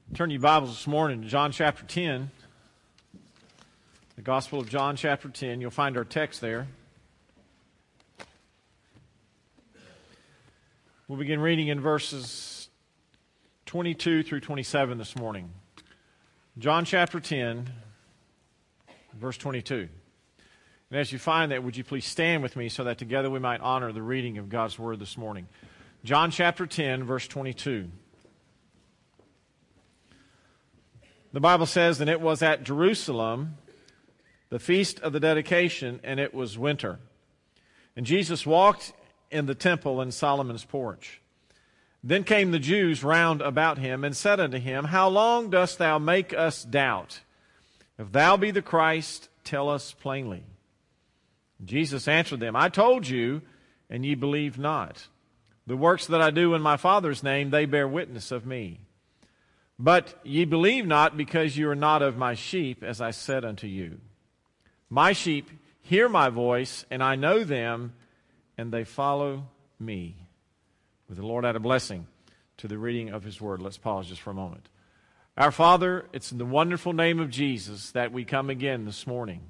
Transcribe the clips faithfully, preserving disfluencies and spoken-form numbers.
Turn your Bibles this morning to John chapter ten. The Gospel of John chapter ten. You'll find our text there. We'll begin reading in verses twenty-two through twenty-seven this morning. John chapter ten, verse twenty-two. And as you find that, would you please stand with me so that together we might honor the reading of God's Word this morning. John chapter ten, verse twenty-two. The Bible says, "And it was at Jerusalem, the feast of the dedication, and it was winter. And Jesus walked in the temple in Solomon's porch. Then came the Jews round about him, and said unto him, How long dost thou make us doubt? If thou be the Christ, tell us plainly. And Jesus answered them, I told you, and ye believe not. The works that I do in my Father's name, they bear witness of me. But ye believe not, because you are not of my sheep, as I said unto you. My sheep hear my voice, and I know them, and they follow me." With the Lord add a blessing to the reading of His Word. Let's pause just for a moment. Our Father, it's in the wonderful name of Jesus that we come again this morning.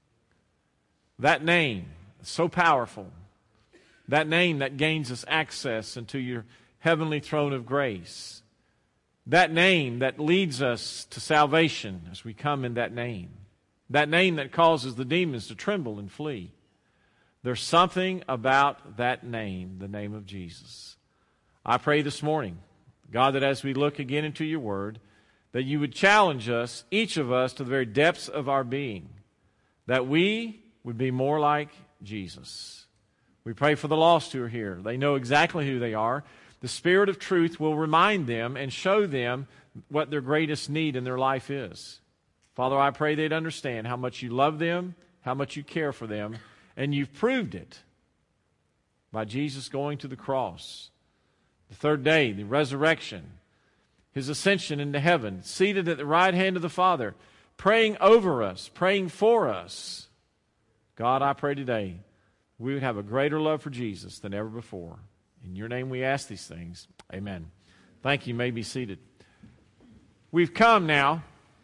That name is so powerful. That name that gains us access into your heavenly throne of grace. That name that leads us to salvation as we come in that name. That name that causes the demons to tremble and flee. There's something about that name, the name of Jesus. I pray this morning, God, that as we look again into your word, that you would challenge us, each of us, to the very depths of our being, that we would be more like Jesus. We pray for the lost who are here. They know exactly who they are. The Spirit of truth will remind them and show them what their greatest need in their life is. Father, I pray they'd understand how much you love them, how much you care for them, and you've proved it by Jesus going to the cross. The third day, the resurrection, His ascension into heaven, seated at the right hand of the Father, praying over us, praying for us. God, I pray today we would have a greater love for Jesus than ever before. In your name we ask these things. Amen. Thank you. You may be seated. We've come now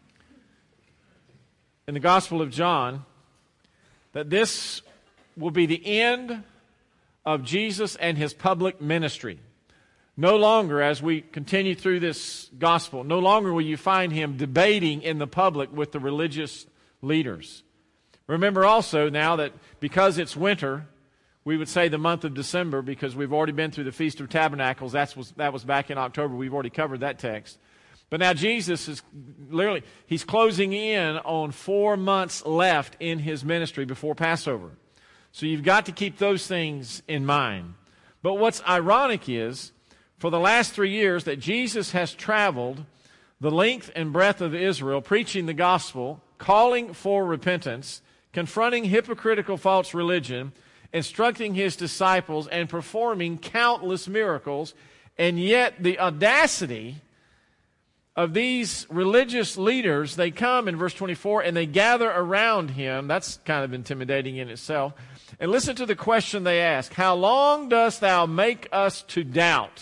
in the Gospel of John that this will be the end of Jesus and His public ministry. No longer, as we continue through this Gospel, no longer will you find Him debating in the public with the religious leaders. Remember also now that because it's winter, we would say the month of December, because we've already been through the Feast of Tabernacles. That's was, that was back in October. We've already covered that text. But now Jesus is literally, He's closing in on four months left in His ministry before Passover. So you've got to keep those things in mind. But what's ironic is, for the last three years that Jesus has traveled the length and breadth of Israel, preaching the gospel, calling for repentance, confronting hypocritical false religion, instructing His disciples, and performing countless miracles. And yet the audacity of these religious leaders, they come in verse twenty-four and they gather around Him. That's kind of intimidating in itself. And listen to the question they ask. How long dost thou make us to doubt?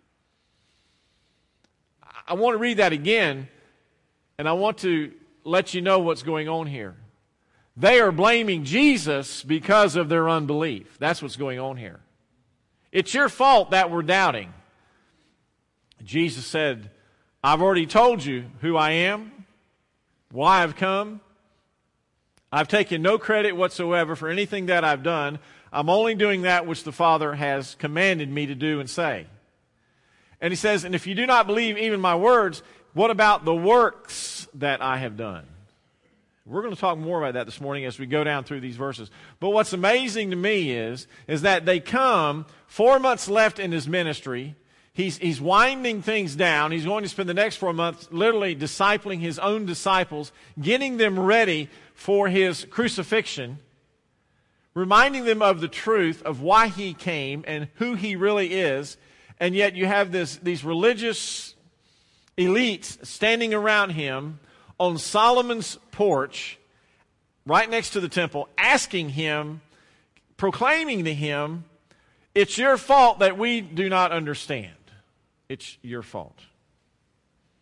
I want to read that again, and I want to let you know what's going on here. They are blaming Jesus because of their unbelief. That's what's going on here. It's your fault that we're doubting. Jesus said, I've already told you who I am, why I've come. I've taken no credit whatsoever for anything that I've done. I'm only doing that which the Father has commanded me to do and say. And He says, and if you do not believe even my words, what about the works that I have done? We're going to talk more about that this morning as we go down through these verses. But what's amazing to me is, is that they come, four months left in His ministry. He's, he's winding things down. He's going to spend the next four months literally discipling His own disciples, getting them ready for His crucifixion, reminding them of the truth of why He came and who He really is. And yet you have this, these religious elites standing around Him on Solomon's porch, right next to the temple, asking Him, proclaiming to Him, it's your fault that we do not understand. It's your fault.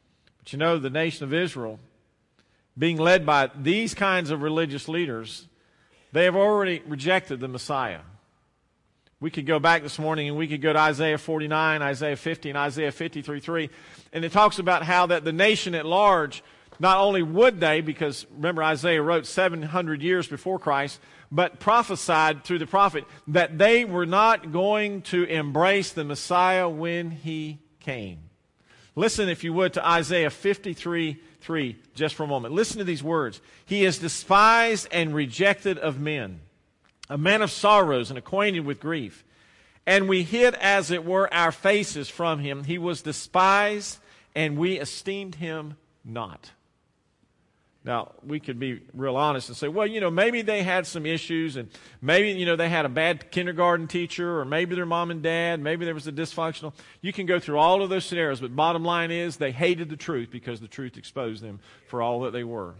But you know, the nation of Israel, being led by these kinds of religious leaders, they have already rejected the Messiah. We could go back this morning and we could go to Isaiah forty-nine, Isaiah fifty, and Isaiah fifty-three three. And it talks about how that the nation at large, not only would they, because remember Isaiah wrote seven hundred years before Christ, but prophesied through the prophet that they were not going to embrace the Messiah when he came. Listen, if you would, to Isaiah fifty-three three just for a moment. Listen to these words. He is despised and rejected of men, a man of sorrows and acquainted with grief. And we hid, as it were, our faces from him. He was despised, and we esteemed him not. Now, we could be real honest and say, well, you know, maybe they had some issues, and maybe, you know, they had a bad kindergarten teacher, or maybe their mom and dad, maybe there was a dysfunctional. You can go through all of those scenarios, but bottom line is they hated the truth because the truth exposed them for all that they were.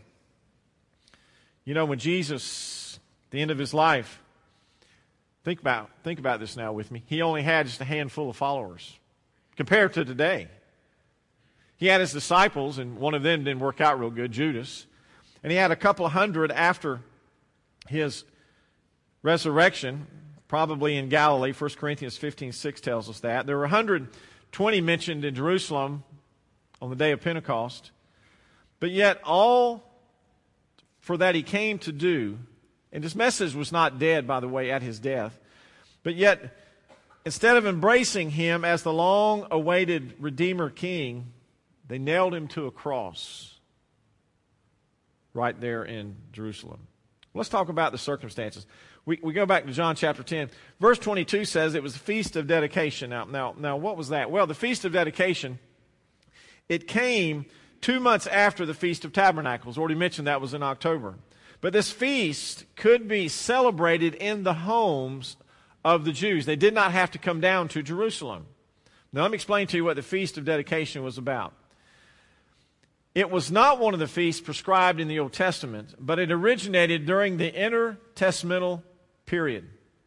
You know, when Jesus, at the end of his life, think about, think about this now with me. He only had just a handful of followers compared to today. He had his disciples, and one of them didn't work out real good, Judas. And he had a couple of hundred after his resurrection, probably in Galilee. First Corinthians fifteen six tells us that. There were one hundred twenty mentioned in Jerusalem on the day of Pentecost. But yet all for that he came to do, and his message was not dead, by the way, at his death. But yet, instead of embracing him as the long-awaited Redeemer King, they nailed him to a cross right there in Jerusalem. Let's talk about the circumstances. We, we go back to John chapter ten. Verse twenty-two says it was the Feast of Dedication. Now, now, now, what was that? Well, the Feast of Dedication, it came two months after the Feast of Tabernacles. Already mentioned that was in October. But this feast could be celebrated in the homes of the Jews. They did not have to come down to Jerusalem. Now, let me explain to you what the Feast of Dedication was about. It was not one of the feasts prescribed in the Old Testament, but it originated during the intertestamental period.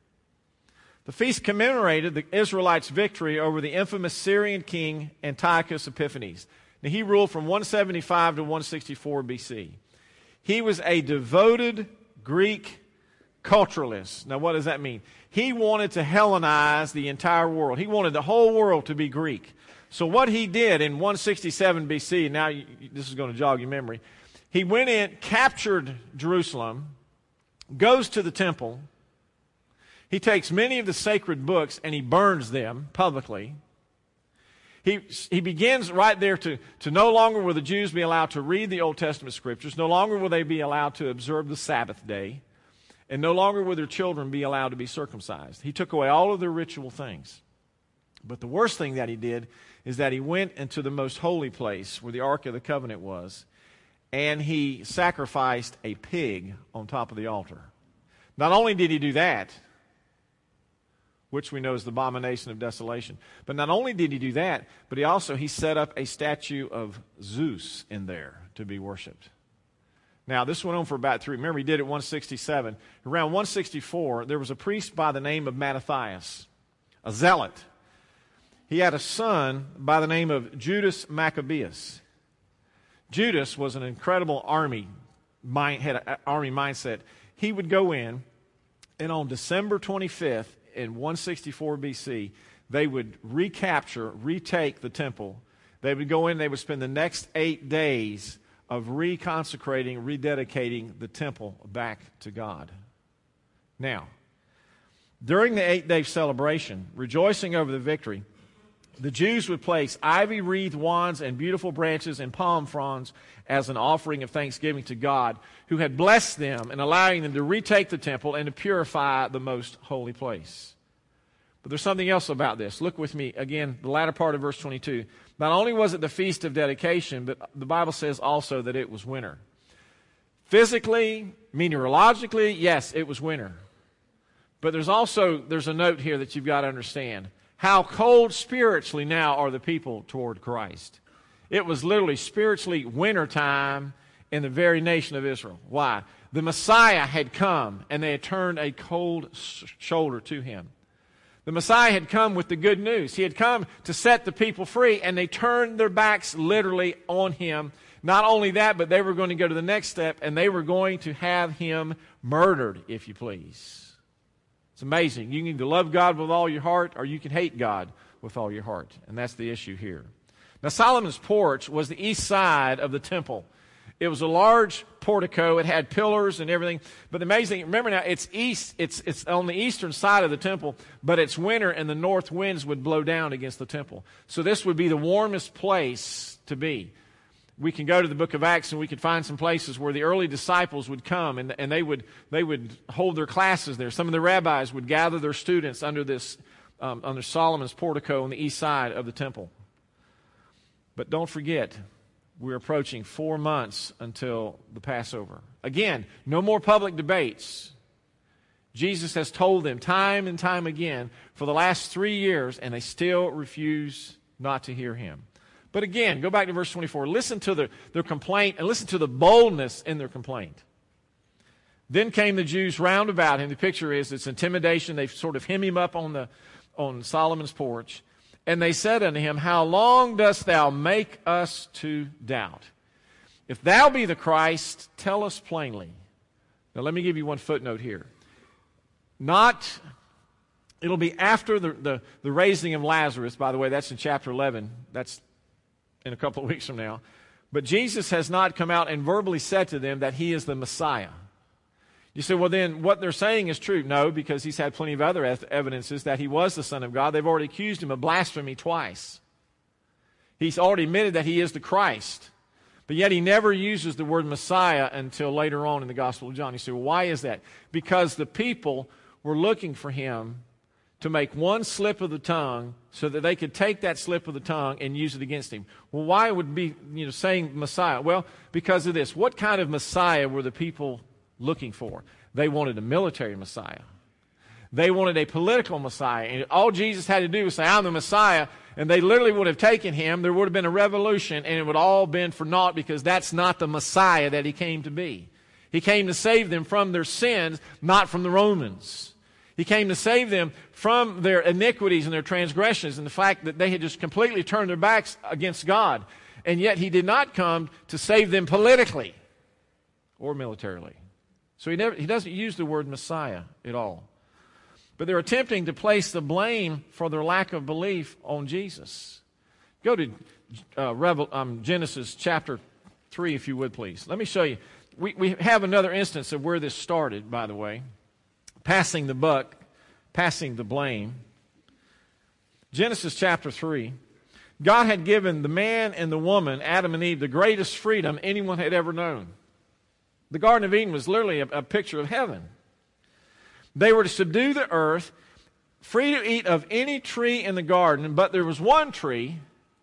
The feast commemorated the Israelites' victory over the infamous Syrian king Antiochus Epiphanes. Now, he ruled from one seventy-five to one sixty-four B C. He was a devoted Greek culturalist. Now, what does that mean? He wanted to Hellenize the entire world. He wanted the whole world to be Greek. So what he did in one sixty-seven B C, now you, this is going to jog your memory, he went in, captured Jerusalem, goes to the temple, he takes many of the sacred books and he burns them publicly. He, he begins right there to, to no longer will the Jews be allowed to read the Old Testament scriptures, no longer will they be allowed to observe the Sabbath day, and no longer will their children be allowed to be circumcised. He took away all of their ritual things. But the worst thing that he did is that he went into the most holy place where the Ark of the Covenant was, and he sacrificed a pig on top of the altar. Not only did he do that, which we know is the abomination of desolation, but not only did he do that, but he also he set up a statue of Zeus in there to be worshipped. Now, this went on for about three. Remember, he did it one sixty-seven. Around one sixty-four, there was a priest by the name of Mattathias, a zealot. He had a son by the name of Judas Maccabeus. Judas was an incredible army, mind, had an army mindset. He would go in, and on December twenty-fifth in one sixty-four B C, they would recapture, retake the temple. They would go in, they would spend the next eight days of reconsecrating, rededicating the temple back to God. Now, during the eight-day celebration, rejoicing over the victory, the Jews would place ivy-wreathed wands and beautiful branches and palm fronds as an offering of thanksgiving to God, who had blessed them and allowing them to retake the temple and to purify the most holy place. But there's something else about this. Look with me again, the latter part of verse twenty-two. Not only was it the Feast of Dedication, but the Bible says also that it was winter. Physically, meteorologically, yes, it was winter. But there's also, there's a note here that you've got to understand. How cold spiritually now are the people toward Christ. It was literally spiritually wintertime in the very nation of Israel. Why? The Messiah had come and they had turned a cold shoulder to him. The Messiah had come with the good news. He had come to set the people free, and they turned their backs literally on him. Not only that, but they were going to go to the next step, and they were going to have him murdered, if you please. It's amazing. You can either love God with all your heart, or you can hate God with all your heart. And that's the issue here. Now, Solomon's porch was the east side of the temple. It was a large portico. It had pillars and everything. But the amazing thing, remember now, it's east. It's, it's on the eastern side of the temple, but it's winter, and the north winds would blow down against the temple. So this would be the warmest place to be. We can go to the book of Acts, and we could find some places where the early disciples would come, and, and they would they would hold their classes there. Some of the rabbis would gather their students under this um, under Solomon's portico on the east side of the temple. But don't forget, we're approaching four months until the Passover. Again, no more public debates. Jesus has told them time and time again for the last three years, and they still refuse not to hear him. But again, go back to verse twenty-four. Listen to their, their complaint, and listen to the boldness in their complaint. Then came the Jews round about him. The picture is it's intimidation. They sort of hem him up on the on Solomon's porch. And they said unto him, How long dost thou make us to doubt? If thou be the Christ, tell us plainly. Now let me give you one footnote here. Not, it'll be after the, the, the raising of Lazarus. By the way, that's in chapter eleven. That's in a couple of weeks from now. But Jesus has not come out and verbally said to them that he is the Messiah. You say, well, then what they're saying is true. No, because he's had plenty of other evidences that he was the Son of God. They've already accused him of blasphemy twice. He's already admitted that he is the Christ. But yet he never uses the word Messiah until later on in the Gospel of John. You say, well, why is that? Because the people were looking for him to make one slip of the tongue so that they could take that slip of the tongue and use it against him. Well, why would be, you know, saying Messiah? Well, because of this. What kind of Messiah were the people looking for? They wanted a military Messiah. They wanted a political Messiah. And all Jesus had to do was say, I'm the Messiah, and they literally would have taken him. There would have been a revolution, and it would all been for naught, because that's not the Messiah that he came to be. He came to save them from their sins, not from the Romans. He came to save them from their iniquities and their transgressions and the fact that they had just completely turned their backs against God. And yet he did not come to save them politically or militarily. So he, never, he doesn't use the word Messiah at all. But they're attempting to place the blame for their lack of belief on Jesus. Go to uh, Revel, um, Genesis chapter three, if you would, please. Let me show you. We, we have another instance of where this started, by the way. Passing the buck, passing the blame. Genesis chapter three. God had given the man and the woman, Adam and Eve, the greatest freedom anyone had ever known. The Garden of Eden was literally a, a picture of heaven. They were to subdue the earth, free to eat of any tree in the garden, but there was one tree,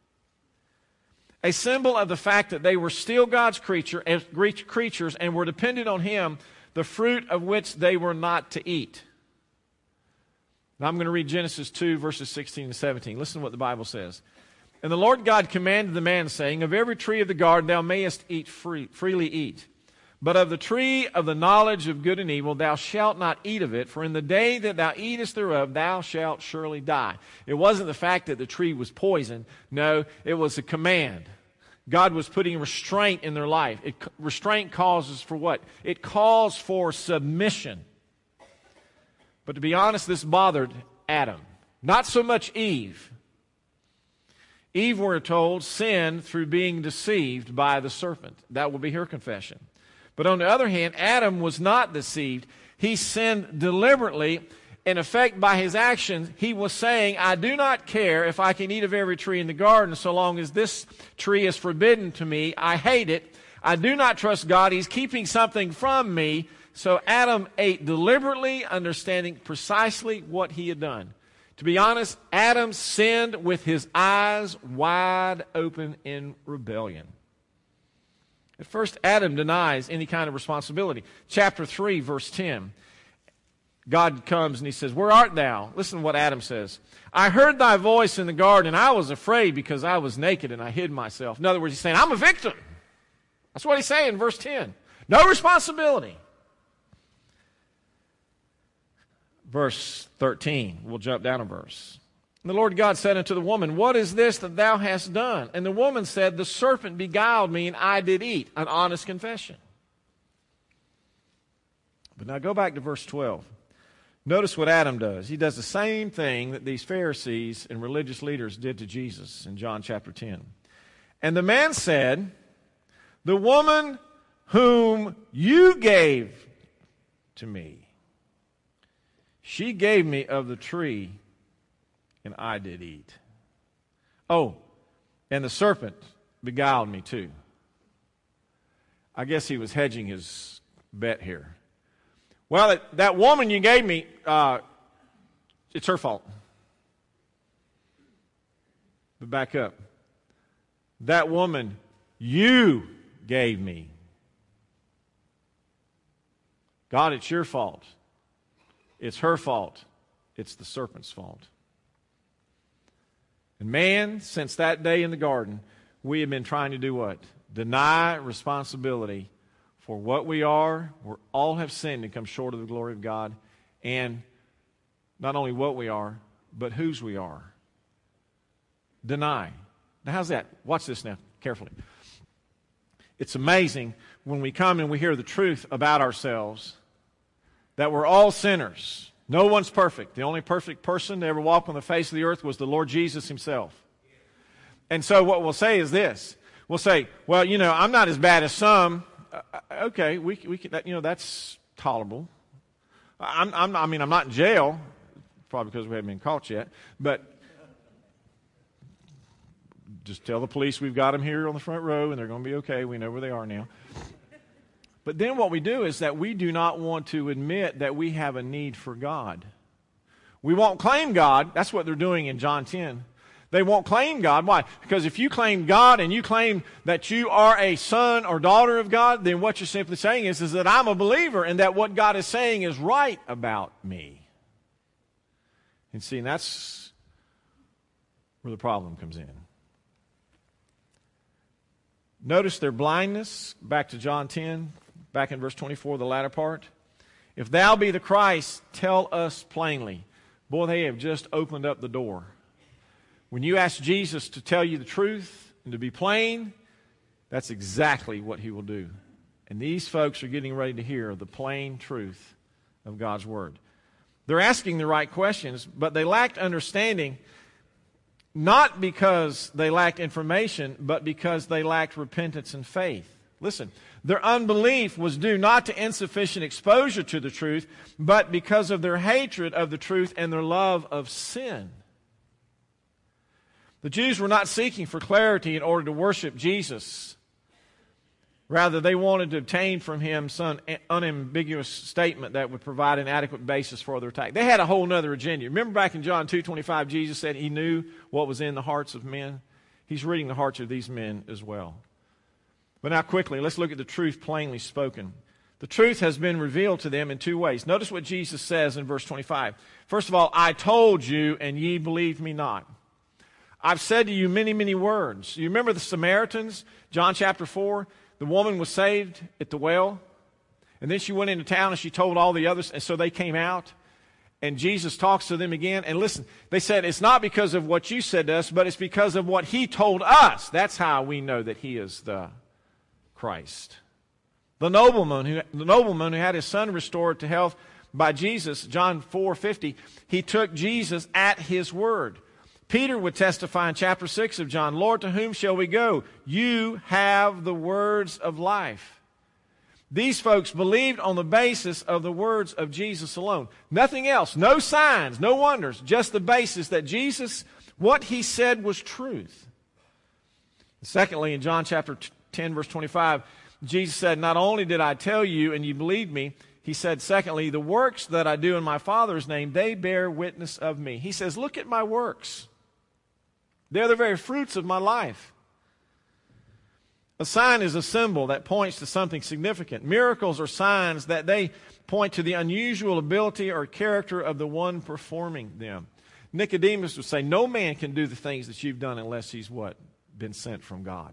a symbol of the fact that they were still God's creature, as creatures and were dependent on him, the fruit of which they were not to eat. Now I'm going to read Genesis two, verses sixteen and seventeen. Listen to what the Bible says. And the Lord God commanded the man, saying, Of every tree of the garden thou mayest eat free, freely eat. But of the tree of the knowledge of good and evil thou shalt not eat of it, for in the day that thou eatest thereof thou shalt surely die. It wasn't the fact that the tree was poison. No, it was a command. God was putting restraint in their life. It, restraint causes for what? It calls for submission. But to be honest, this bothered Adam. Not so much Eve. Eve, we're told, sinned through being deceived by the serpent. That will be her confession. But on the other hand, Adam was not deceived. He sinned deliberately. In effect, by his actions, he was saying, I do not care if I can eat of every tree in the garden so long as this tree is forbidden to me. I hate it. I do not trust God. He's keeping something from me. So Adam ate deliberately, understanding precisely what he had done. To be honest, Adam sinned with his eyes wide open in rebellion. At first, Adam denies any kind of responsibility. Chapter three, verse ten. God comes and he says, Where art thou? Listen to what Adam says. I heard thy voice in the garden, and I was afraid because I was naked and I hid myself. In other words, he's saying, I'm a victim. That's what he's saying in verse ten. No responsibility. verse thirteen. We'll jump down a verse. And the Lord God said unto the woman, what is this that thou hast done? And the woman said, the serpent beguiled me, and I did eat. An honest confession. But now go back to verse twelve. Notice what Adam does. He does the same thing that these Pharisees and religious leaders did to Jesus in John chapter ten. And the man said, the woman whom you gave to me, she gave me of the tree, and I did eat. Oh, and the serpent beguiled me too. I guess he was hedging his bet here. Well, that, that woman you gave me, uh, it's her fault. But back up. That woman you gave me. God, it's your fault. It's her fault. It's the serpent's fault. And man, since that day in the garden, we have been trying to do what? Deny responsibility for what we are. We all have sinned and come short of the glory of God. And not only what we are, but whose we are. Deny. Now how's that? Watch this now, carefully. It's amazing when we come and we hear the truth about ourselves, that we're all sinners. No one's perfect. The only perfect person to ever walk on the face of the earth was the Lord Jesus himself. And so what we'll say is this. We'll say, well, you know, I'm not as bad as some. Uh, okay, we, we can, that, you know, that's tolerable. I'm, I'm, I mean, I'm not in jail, probably because we haven't been caught yet, but just tell the police we've got them here on the front row and they're going to be okay. We know where they are now. But then what we do is that we do not want to admit that we have a need for God. We won't claim God. That's what they're doing in John ten. They won't claim God. Why? Because if you claim God and you claim that you are a son or daughter of God, then what you're simply saying is, is that I'm a believer and that what God is saying is right about me. And see, and that's where the problem comes in. Notice their blindness. Back to John ten, back in verse twenty-four, the latter part. If thou be the Christ, tell us plainly. Boy, they have just opened up the door. When you ask Jesus to tell you the truth and to be plain, that's exactly what he will do. And these folks are getting ready to hear the plain truth of God's Word. They're asking the right questions, but they lacked understanding, not because they lacked information, but because they lacked repentance and faith. Listen, their unbelief was due not to insufficient exposure to the truth, but because of their hatred of the truth and their love of sin. The Jews were not seeking for clarity in order to worship Jesus. Rather, they wanted to obtain from him some unambiguous statement that would provide an adequate basis for their attack. They had a whole other agenda. Remember back in John two twenty-five, Jesus said he knew what was in the hearts of men? He's reading the hearts of these men as well. But now quickly, let's look at the truth plainly spoken. The truth has been revealed to them in two ways. Notice what Jesus says in verse twenty-five. First of all, I told you, and ye believed me not. I've said to you many, many words. You remember the Samaritans, John chapter four? The woman was saved at the well, and then she went into town and she told all the others, and so they came out, and Jesus talks to them again. And listen, they said, it's not because of what you said to us, but it's because of what he told us. That's how we know that he is the Christ. The nobleman who, the nobleman who had his son restored to health by Jesus, John four fifty, he took Jesus at his word. Peter would testify in chapter six of John, Lord, to whom shall we go? You have the words of life. These folks believed on the basis of the words of Jesus alone. Nothing else, no signs, no wonders, just the basis that Jesus, what he said was truth. Secondly, in John chapter ten, verse twenty-five, Jesus said, not only did I tell you and you believed me, he said, secondly, the works that I do in my Father's name, they bear witness of me. He says, look at my works. They're the very fruits of my life. A sign is a symbol that points to something significant. Miracles are signs that they point to the unusual ability or character of the one performing them. Nicodemus would say, no man can do the things that you've done unless he's what? Been sent from God.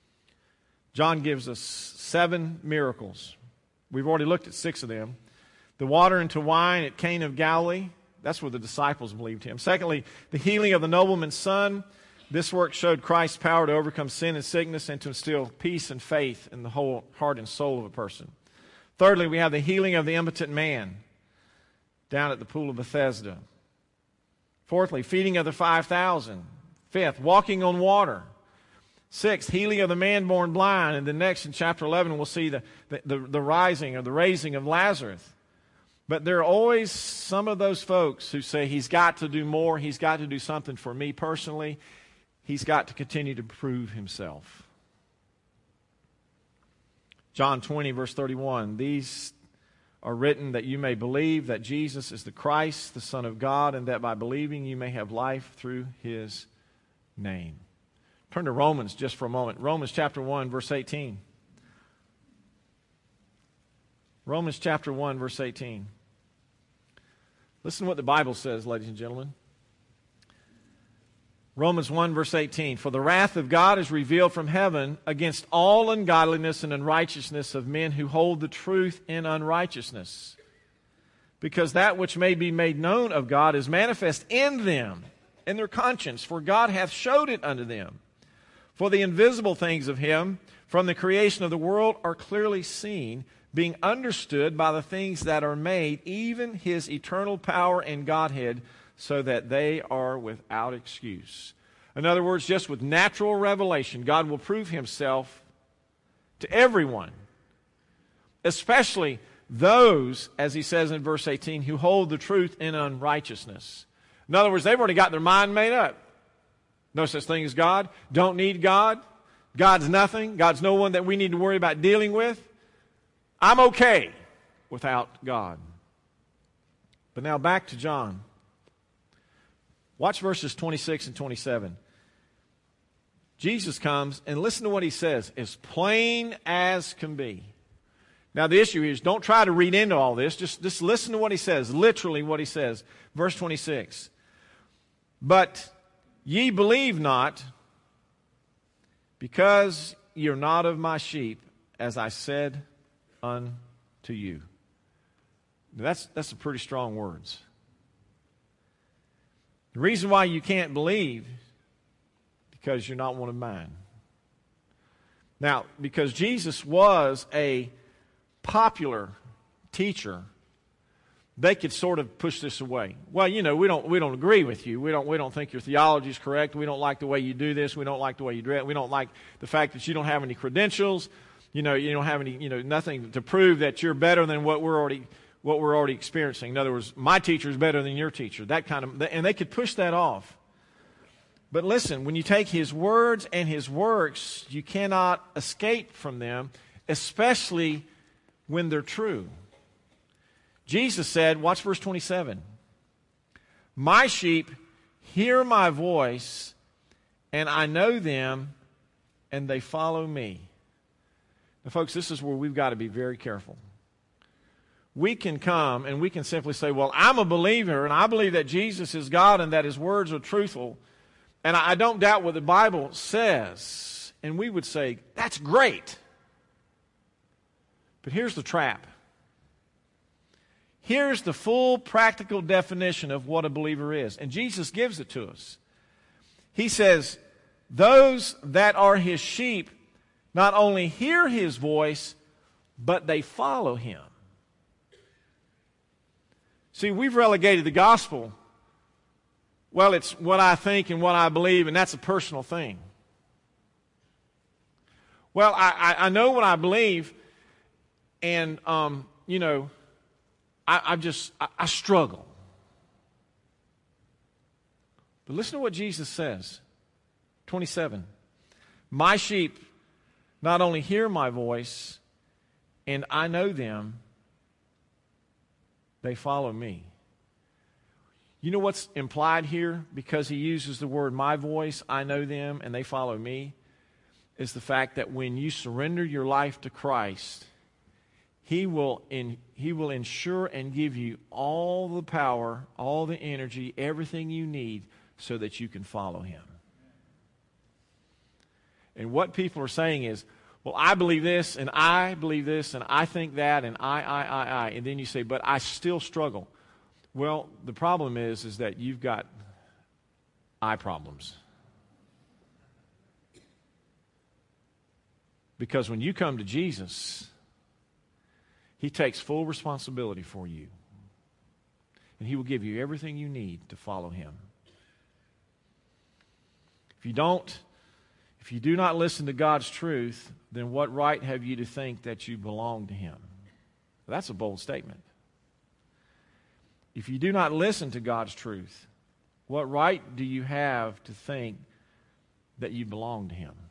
John gives us seven miracles. We've already looked at six of them. The water into wine at Cana of Galilee, that's where the disciples believed him. Secondly, the healing of the nobleman's son. This work showed Christ's power to overcome sin and sickness and to instill peace and faith in the whole heart and soul of a person. Thirdly, we have the healing of the impotent man down at the pool of Bethesda. Fourthly, feeding of the five thousand. Fifth, walking on water. Sixth, healing of the man born blind. And then next in chapter eleven, we'll see the, the, the, the rising or the raising of Lazarus. But there are always some of those folks who say he's got to do more. He's got to do something for me personally. He's got to continue to prove himself. John twenty, verse thirty-one. These are written that you may believe that Jesus is the Christ, the Son of God, and that by believing you may have life through his name. Turn to Romans just for a moment. Romans chapter one, verse eighteen. Romans chapter one, verse eighteen. Listen to what the Bible says, ladies and gentlemen. Romans one, verse eighteen. For the wrath of God is revealed from heaven against all ungodliness and unrighteousness of men who hold the truth in unrighteousness. Because that which may be made known of God is manifest in them, in their conscience, for God hath showed it unto them. For the invisible things of him from the creation of the world are clearly seen, being understood by the things that are made, even his eternal power and Godhead, so that they are without excuse. In other words, just with natural revelation, God will prove himself to everyone, especially those, as he says in verse eighteen, who hold the truth in unrighteousness. In other words, they've already got their mind made up. No such thing as God. Don't need God. God's nothing. God's no one that we need to worry about dealing with. I'm okay without God. But now back to John. Watch verses twenty-six and twenty-seven. Jesus comes, and listen to what he says, as plain as can be. Now the issue is, don't try to read into all this. Just, just listen to what he says, literally what he says. Verse twenty-six. But ye believe not, because ye are not of my sheep, as I said unto you. That's, that's some pretty strong words. The reason why you can't believe, because you're not one of mine. Now, because Jesus was a popular teacher, they could sort of push this away. Well, you know, we don't we don't agree with you. We don't we don't think your theology is correct. We don't like the way you do this. We don't like the way you dress. We don't like the fact that you don't have any credentials. You know, you don't have any, you know, nothing to prove that you're better than what we're already what we're already experiencing. In other words, my teacher is better than your teacher. That kind of, and they could push that off. But listen, when you take his words and his works, you cannot escape from them, especially when they're true. Jesus said, watch verse twenty-seven. My sheep hear my voice, and I know them, and they follow me. Now, folks, this is where we've got to be very careful. We can come and we can simply say, well, I'm a believer, and I believe that Jesus is God and that his words are truthful, and I don't doubt what the Bible says. And we would say, that's great. But here's the trap. Here's the full practical definition of what a believer is. And Jesus gives it to us. He says, those that are his sheep not only hear his voice, but they follow him. See, we've relegated the gospel. Well, it's what I think and what I believe, and that's a personal thing. Well, I, I, I know what I believe, and, um, you know, I, I just, I, I struggle. But listen to what Jesus says. twenty-seven. My sheep not only hear my voice, and I know them, they follow me. You know what's implied here? Because he uses the word my voice, I know them, and they follow me, is the fact that when you surrender your life to Christ, He will, in, he will ensure and give you all the power, all the energy, everything you need so that you can follow him. And what people are saying is, well, I believe this, and I believe this, and I think that, and I, I, I, I. And then you say, but I still struggle. Well, the problem is, is that you've got I problems. Because when you come to Jesus, He takes full responsibility for you. And He will give you everything you need to follow Him. If you don't, if you do not listen to God's truth, then what right have you to think that you belong to Him? That's a bold statement. If you do not listen to God's truth, what right do you have to think that you belong to Him?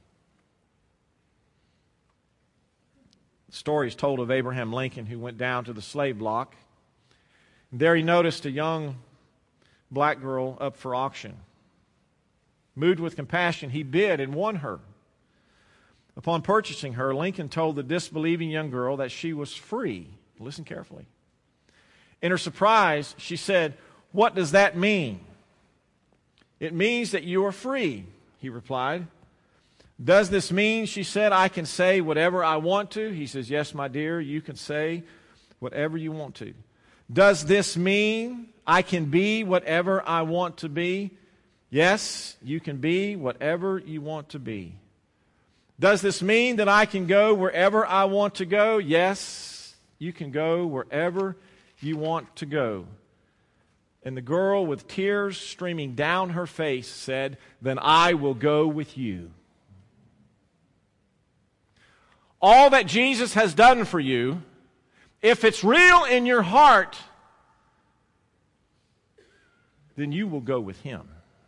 The story is told of Abraham Lincoln, who went down to the slave block. There he noticed a young black girl up for auction. Moved with compassion, he bid and won her. Upon purchasing her, Lincoln told the disbelieving young girl that she was free. Listen carefully. In her surprise, she said, "What does that mean?" "It means that you are free," he replied. "Does this mean," she said, "I can say whatever I want to?" He says, "Yes, my dear, you can say whatever you want to." "Does this mean I can be whatever I want to be?" "Yes, you can be whatever you want to be." "Does this mean that I can go wherever I want to go?" "Yes, you can go wherever you want to go." And the girl, with tears streaming down her face, said, "Then I will go with you." All that Jesus has done for you, if it's real in your heart, then you will go with Him.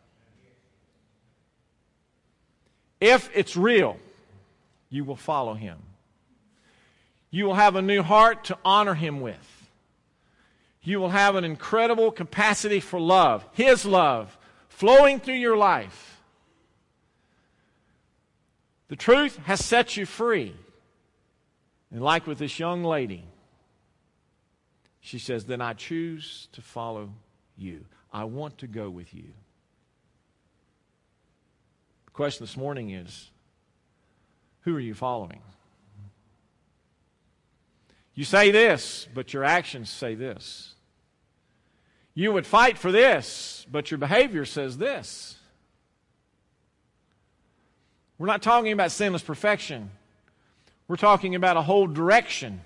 If it's real, you will follow Him. You will have a new heart to honor Him with. You will have an incredible capacity for love, His love, flowing through your life. The truth has set you free. And like with this young lady, she says, "Then I choose to follow you. I want to go with you." The question this morning is, who are you following? You say this, but your actions say this. You would fight for this, but your behavior says this. We're not talking about sinless perfection. We're talking about a whole direction.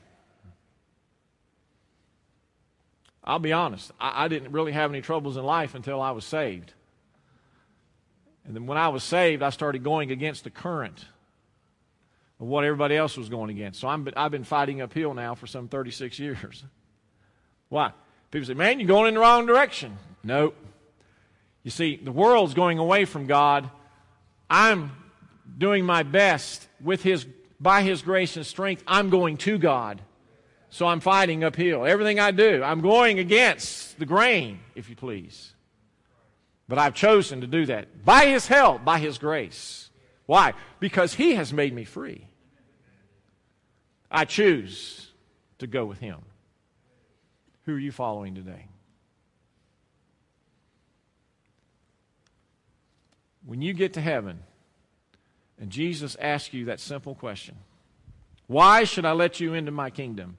I'll be honest, I, I didn't really have any troubles in life until I was saved. And then when I was saved, I started going against the current of what everybody else was going against. So I'm, I've been fighting uphill now for some thirty-six years. Why? People say, "Man, you're going in the wrong direction." No. You see, the world's going away from God. I'm doing my best with His, by His grace and strength. I'm going to God. So I'm fighting uphill. Everything I do, I'm going against the grain, if you please. But I've chosen to do that by His help, by His grace. Why? Because He has made me free. I choose to go with Him. Who are you following today? When you get to heaven and Jesus asks you that simple question, "Why should I let you into my kingdom?"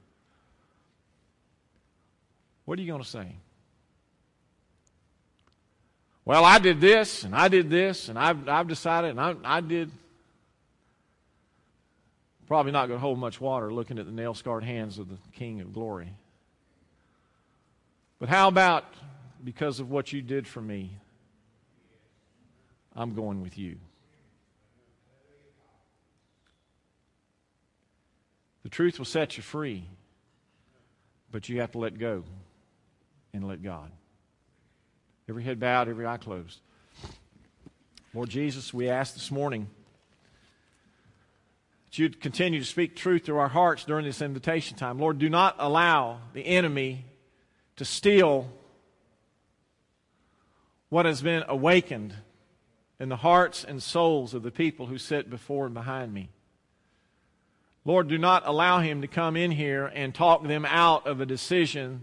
What are you going to say? "Well, I did this, and I did this, and I've, I've decided, and I, I did." Probably not going to hold much water looking at the nail-scarred hands of the King of Glory. But how about, because of what you did for me, I'm going with you? The truth will set you free, but you have to let go and let God. Every head bowed, every eye closed. Lord Jesus, we ask this morning that you'd continue to speak truth to our hearts during this invitation time. Lord, do not allow the enemy to steal what has been awakened in the hearts and souls of the people who sit before and behind me. Lord, do not allow him to come in here and talk them out of a decision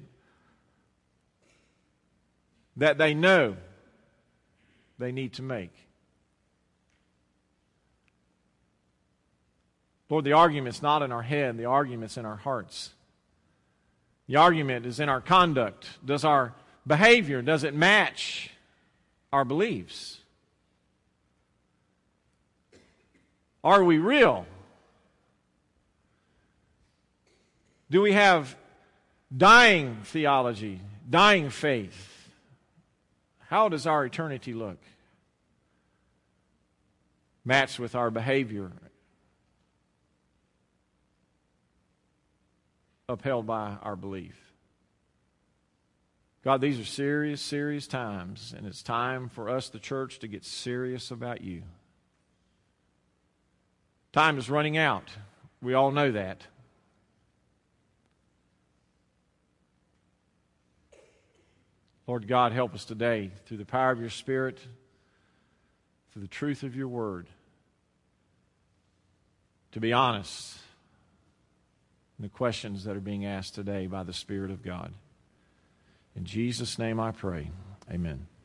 that they know they need to make. Lord, the argument's not in our head, the argument's in our hearts. The argument is in our conduct. Does our behavior, does it match our beliefs? Are we real? Do we have dying theology, dying faith? How does our eternity look? Matched with our behavior, upheld by our belief. God, these are serious, serious times, and it's time for us, the church, to get serious about you. Time is running out. We all know that. Lord God, help us today through the power of your Spirit, through the truth of your word, to be honest in the questions that are being asked today by the Spirit of God. In Jesus' name I pray. Amen.